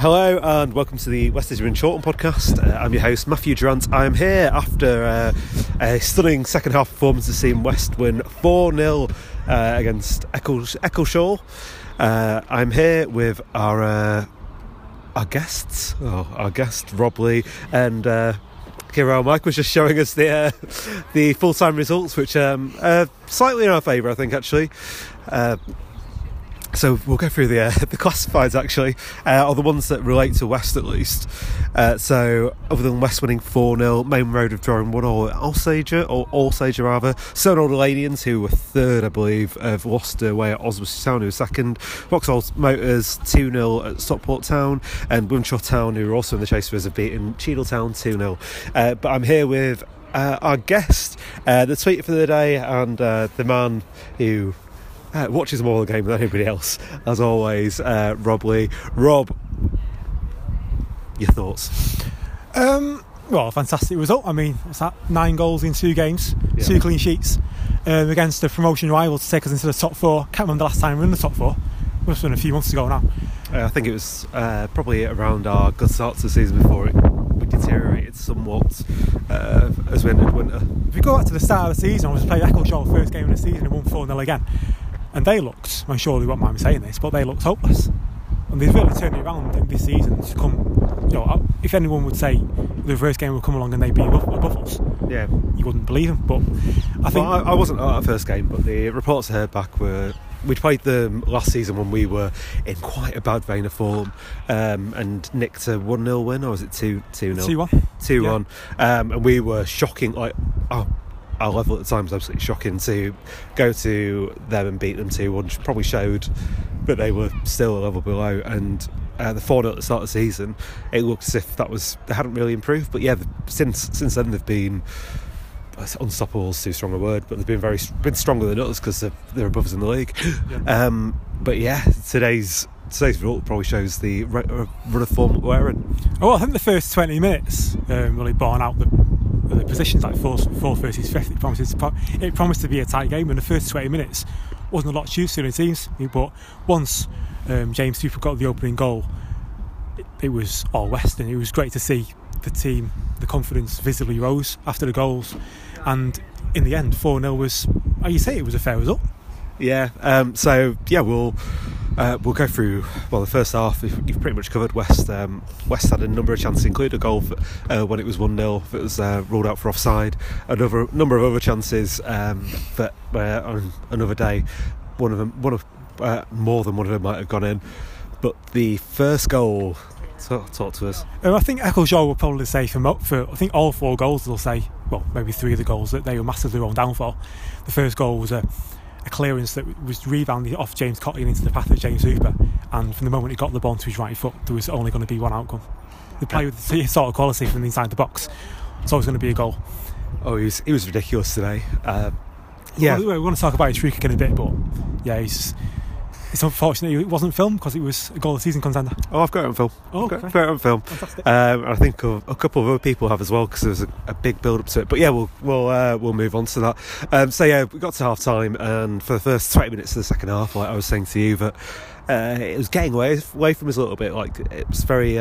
Hello and welcome to the West Midlands Shorten podcast. I'm your host Matthew Durant. I'm here after a stunning second half performance to see West win 4-0 against Eccleshall. I'm here with our guests, our guest Rob Lee and Kieran. Mike was just showing us the full-time results, which are slightly in our favour, I think, actually. So we'll go through the classifieds, actually, or the ones that relate to West at least. So other than West winning 4-0, Main Road have drawn 1-all at Alsager rather. Stonewall Delanians, who were third, I believe, have lost away at Oswestry Town, who were second. Vauxhall Motors 2-0 at Stockport Town, and Wimshaw Town, who are also in the chase for us, have beaten Cheadle Town 2-0. But I'm here with our guest, the tweet for the day, and the man who watches more of the game than anybody else, as always, Rob Lee. Rob, your thoughts? Well, a fantastic result. I mean, what's that? 9 goals in 2 games, 2 clean sheets against a promotion rival to take us into the top 4. Can't remember the last time we were in the top 4. Must have been a few months ago now. I think it was probably around our good start to the season before we deteriorated somewhat as we ended winter. If we go back to the start of the season, I was playing Eccleshall first game of the season and won 4-0 again. And they looked, I'm sure they won't mind me saying this, but they looked hopeless. And they've really turned it around in this season to come, if anyone would say the first game would come along and they'd be above us, yeah, you wouldn't believe them. But I think... Well, I wasn't at that first game, but the reports I heard back were we'd played them last season when we were in quite a bad vein of form, and nicked a 1-0 win, or was it 2-0? 2-1. Yeah. And we were shocking, our level at the time was absolutely shocking. To go to them and beat them 2-1 probably showed that they were still a level below. And the 4-0 at the start of the season, it looked as if they hadn't really improved. But yeah, since then they've been unstoppable is too strong a word, but they've been stronger than us because they're above us in the league. Yeah. But yeah, today's result probably shows the run of form that we're in. Well, I think the first 20 minutes really borne out the positions, like 4 versus 5th. It promised to be a tight game, and the first 20 minutes wasn't a lot to choose to the teams. But once James Cooper got the opening goal, it was all West, and it was great to see the team, the confidence visibly rose after the goals, and in the end 4-0 was, how you say, it was a fair result. Yeah. We'll go through. Well, the first half you've pretty much covered. West had a number of chances, including a goal when it was 1-0 that was ruled out for offside. A number of other chances that on another day, more than one of them might have gone in. But the first goal, talk to us. I think Eccleshall will probably say for I think all 4 goals they'll say, well, maybe 3 of the goals, that they were massively wrong down for. The first goal was a clearance that was rebounded off James Cotty into the path of James Hooper, and from the moment he got the ball to his right foot, there was only going to be one outcome. They play with the sort of quality from inside the box. It's always going to be a goal. Oh, he was ridiculous today. Yeah, we're going to talk about his free kick in a bit, but yeah, it's unfortunate it wasn't filmed because it was a goal of the season contender. Oh, I've got it on film. Oh, okay. Got it on film. Fantastic. I think a couple of other people have as well, because there was a big build up to it. But yeah, we'll move on to that. So yeah, we got to half time, and for the first 20 minutes of the second half, like I was saying to you, that it was getting away from us a little bit. Like, it was very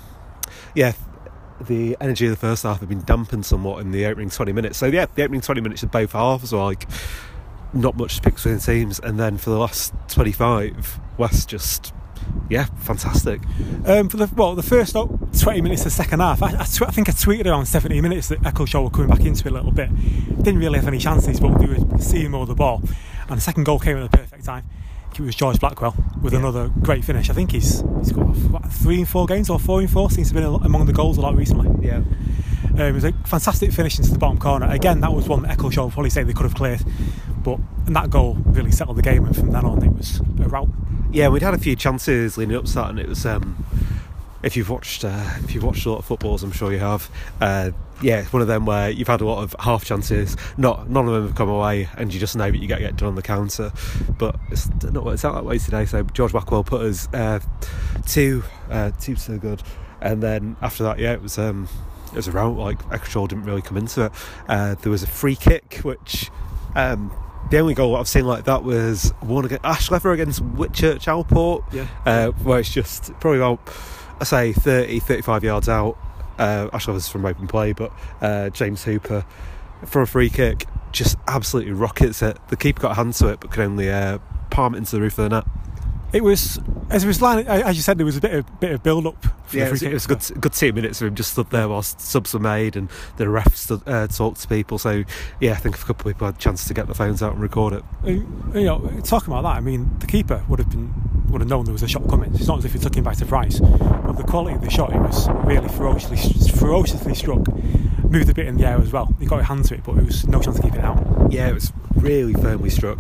the energy of the first half had been dampened somewhat in the opening 20 minutes. So yeah, the opening 20 minutes of both halves were like not much to pick between teams, and then for the last 25, West just, fantastic. For the first 20 minutes of the second half, I think I tweeted around 17 minutes that Eccleshall were coming back into it a little bit. Didn't really have any chances, but they were seeing more of the ball, and the second goal came at the perfect time. It was George Blackwell with another great finish. I think he's got 3 in 4 games or 4 in 4, seems to have been among the goals a lot recently. Yeah. It was a fantastic finish into the bottom corner. Again, that was one that Eccleshall would probably say they could have cleared, and that goal really settled the game, and from then on it was a rout. Yeah, we'd had a few chances leading up to that, and it was if you've watched a lot of footballs, I'm sure you have. It's one of them where you've had a lot of half chances. None of them have come away, and you just know that you get done on the counter. But it's not worked out that way today. So George Blackwell put us 2 so good, and then after that, it was a rout. Like, Eccleshall didn't really come into it. There was a free kick, which the only goal I've seen like that was one against Ash Leather against Whitchurch Alport, where it's just probably about I say 30, 35 yards out. Actually, I was from open play, but James Hooper from a free kick just absolutely rockets it. The keeper got a hand to it, but could only palm it into the roof of the net. It was, as it was lying, as you said, there was a bit of build up. Yeah, it was a good 2 minutes of him just stood there whilst subs were made and the ref talked to people. So yeah, I think a couple of people had a chance to get the phones out and record it. Talking about that, I mean, the keeper would have known there was a shot coming. It's not as if he took him by surprise, but the quality of the shot, it was really ferociously struck. Moved a bit in the air as well. He got a hand to it, but there was no chance of keeping it out. Yeah, it was really firmly struck.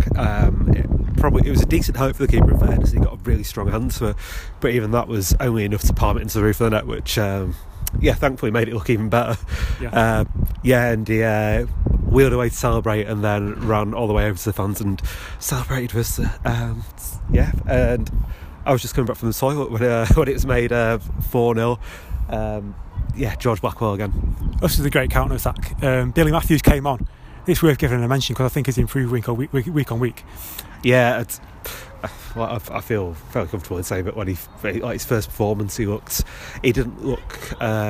It was a decent height for the keeper in fairness. He got a really strong hand to it, but even that was only enough to palm it into the roof of the net, which thankfully made it look even better. And he wheeled away to celebrate and then ran all the way over to the fans and celebrated with us. And I was just coming back from the toilet when it was made 4-0. George Blackwell again. This is a great counter attack. Billy Matthews came on. It's worth giving a mention because I think he's improved week on week. Yeah, I feel fairly comfortable in saying that when his first performance, he didn't look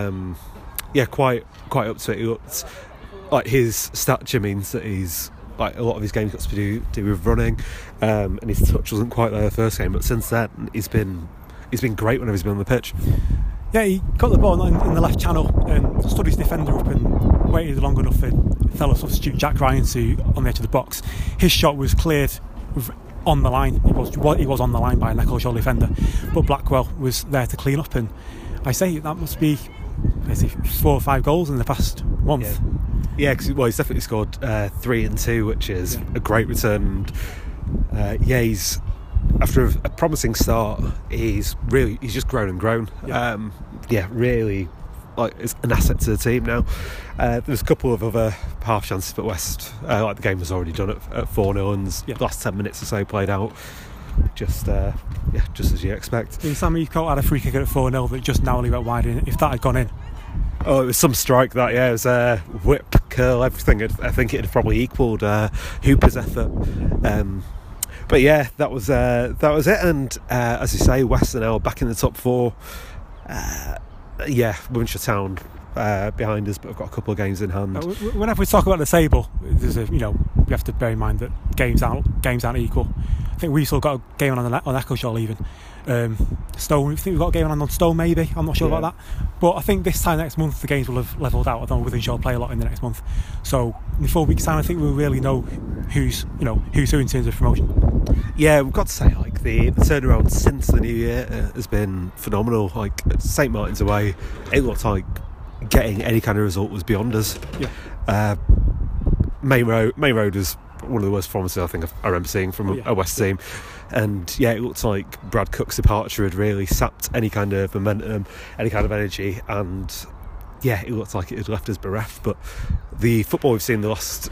quite up to it. He looked like his stature means that he's like a lot of his games got to do with running, and his touch wasn't quite there the first game, but since then he's been great whenever he's been on the pitch. Yeah, he got the ball in the left channel and stood his defender up and waited long enough for fellow substitute Jack Ryan on the edge of the box. His shot was cleared on the line. He was on the line by an Eccleshall defender, but Blackwell was there to clean up, and I say that must be 4 or 5 goals in the past month. Yeah, because he's definitely scored 3 and 2, which is a great return. And, he's after a promising start, he's just grown and grown. Really, like, it's an asset to the team now. There's a couple of other half chances, but West, like the game was already done at 4-0, and the last 10 minutes or so played out just as you expect. Sammy Colt had a free kick at 4-0 that just narrowly went wide. If that had gone in, it was some strike that. It was whip, curl, everything. I think it had probably equalled Hooper's effort. But yeah, that was it. And as you say, West are now back in the top 4. Winchester Town behind us, but we've got a couple of games in hand. Whenever we talk about the table, we have to bear in mind that games aren't equal. I think we've still got a game on Eccleshall even. Stone, I think we've got a game on Stone maybe. I'm not sure about that. But I think this time next month the games will have levelled out. I don't know whether Withenshaw play a lot in the next month. So in 4 weeks' time, I think we'll really know who's who in terms of promotion. Yeah, we've got to say, like, the turnaround since the new year has been phenomenal. Like, St Martin's away, it looked like getting any kind of result was beyond us. Main Road was one of the worst performances I think I remember seeing from a West team, and it looked like Brad Cook's departure had really sapped any kind of momentum, any kind of energy, and it looked like it had left us bereft. But the football we've seen the last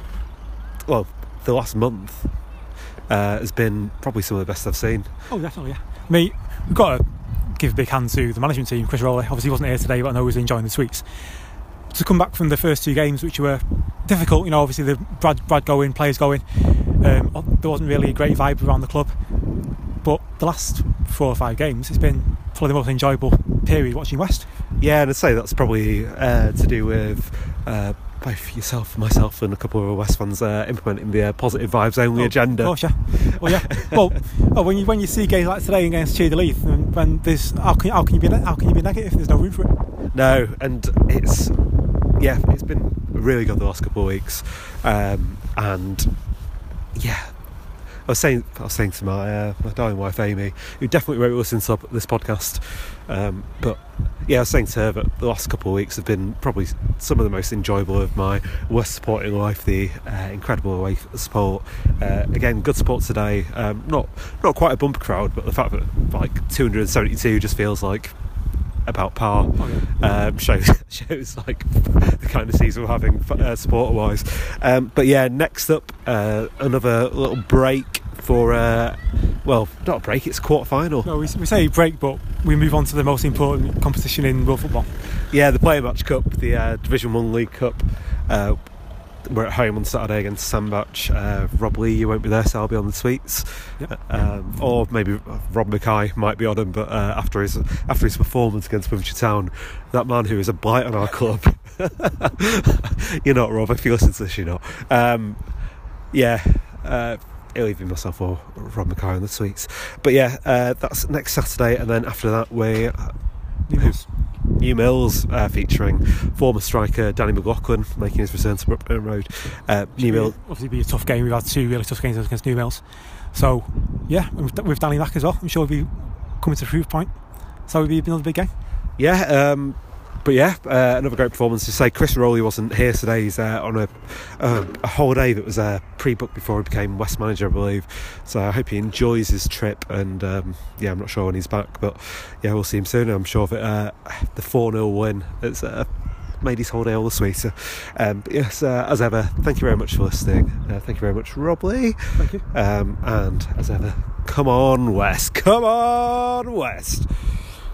month has been probably some of the best I've seen. Oh, definitely, yeah. I mean, we've got to give a big hand to the management team. Chris Rowley, obviously he wasn't here today, but I know he was enjoying the sweets. To come back from the first 2 games, which were difficult, obviously the Brad going, players going, there wasn't really a great vibe around the club. But the last 4 or 5 games, it's been probably the most enjoyable period watching West. Yeah, and I'd say that's probably to do with both yourself, myself, and a couple of West fans implementing the positive vibes only agenda. Of course, when you see games like today against Tudor Leith, when there's how can you be negative? There's no room for it. No, and it's been really good the last couple of weeks, I was saying to my darling wife Amy, who definitely won't listen to this podcast, but I was saying to her that the last couple of weeks have been probably some of the most enjoyable of my West supporting life. The incredible away support, again, good support today. Not quite a bumper crowd, but the fact that like 272 just feels like about par. Shows like the kind of season we're having supporter wise. Next up, another little break for not a break, it's quarter final. No, we say break, but we move on to the most important competition in world football. The Player Match Cup, the Division 1 League Cup. we're at home on Saturday against Sandbach. Rob Lee, you won't be there, so I'll be on the tweets. Yep. Or maybe Rob Mackay might be on him, but after his performance against Wimbledon Town, that man who is a blight on our club. You're not, Rob. If you listen to this, you're not. It'll either be myself or Rob Mackay on the tweets. But that's next Saturday, and then after that New Mills featuring former striker Danny McLaughlin making his return to Brookburn Road. New Mills obviously be a tough game. We've had 2 really tough games against New Mills, so with Danny back as well, I'm sure we'll be coming to Proof Point, so it'll be another big game. Another great performance. To say, Chris Rowley wasn't here today. He's on a holiday that was pre-booked before he became West manager, I believe. So I hope he enjoys his trip. And I'm not sure when he's back, but we'll see him soon. I'm sure that the 4-0 win has made his holiday all the sweeter. As ever, thank you very much for listening. Thank you very much, Rob Lee. Thank you. And as ever, come on West.